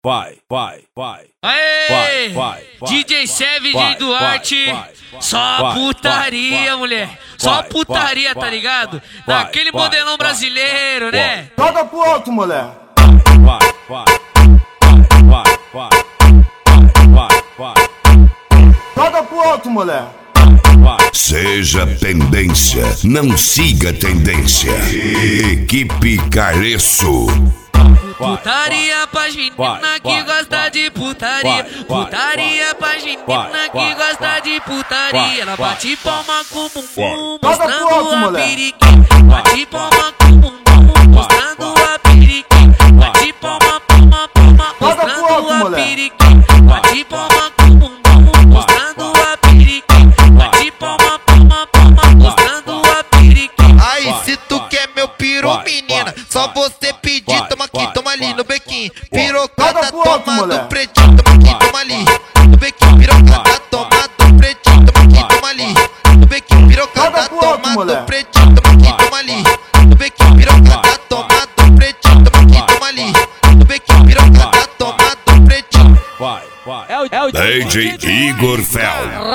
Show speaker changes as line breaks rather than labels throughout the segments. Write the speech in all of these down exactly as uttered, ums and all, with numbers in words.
vai, vai, vai.
Aê!
Vai, vai, vai,
D J Seve,
vai,
D J Duarte.
vai, vai,
Só
vai,
putaria,
vai,
mulher.
vai,
Só
vai,
putaria,
vai,
tá ligado?
vai,
Naquele
vai,
modelão
vai,
brasileiro,
vai,
né?
Joga pro alto, mulher.
Vai, vai, vai, vai, vai, vai,
Joga pro alto, mulher.
vai.
Seja tendência, não siga tendência. Equipe Careço.
Putaria pras meninas que gosta de putaria. Putaria pras meninas que gosta de putaria. Ela bate palma com o bumbum, mostrando a periquinha. Bate palma com o bumbum, mostrando a periquinha. Bate palma, palma, palma, mostrando a periquinha. Bate palma com o bumbum, mostrando a periquinha. Bate palma, palma, palma, mostrando a periquinha.
Aí, se tu quer meu piru, menina, só você pedir, toma aqui, toma ali no bequinho. Pirocada, toma do pretinho, toma aqui, toma ali. No bequinho, pirocada, toma do pretinho, toma aqui, toma ali. No bequinho, pirocada, toma do pretinho, toma aqui, toma ali. No bequinho, pirocada, toma do pretinho, toma aqui, toma ali. No bequinho, pirocada, toma do pretinho.
Vai, vai.
É o
D J Igor Fel.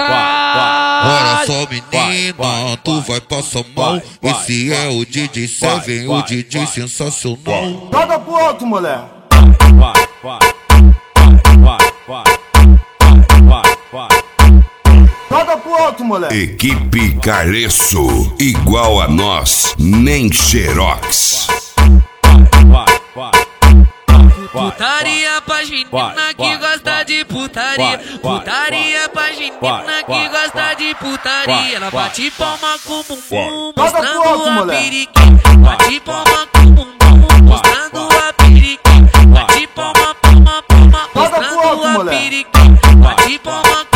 Olha só, menina, tu vai passar mal. Esse é o D J Seve, o D J sensacional.
Joga pro alto, mulher.
Vai, vai, vai, vai, vai, vai.
Joga pro alto, mulher.
Equipe Careço, igual a nós, nem xerox.
Vai, vai.
Putaria pras meninas que gosta de putaria. Putaria pras meninas que gosta de putaria. Ela bate palma com o bumbum, mostrando a periquinha. Bate palma com o bumbum, mostrando a periquinha. Bate palma, palma, palma, mostrando a periquinha. Bate palma com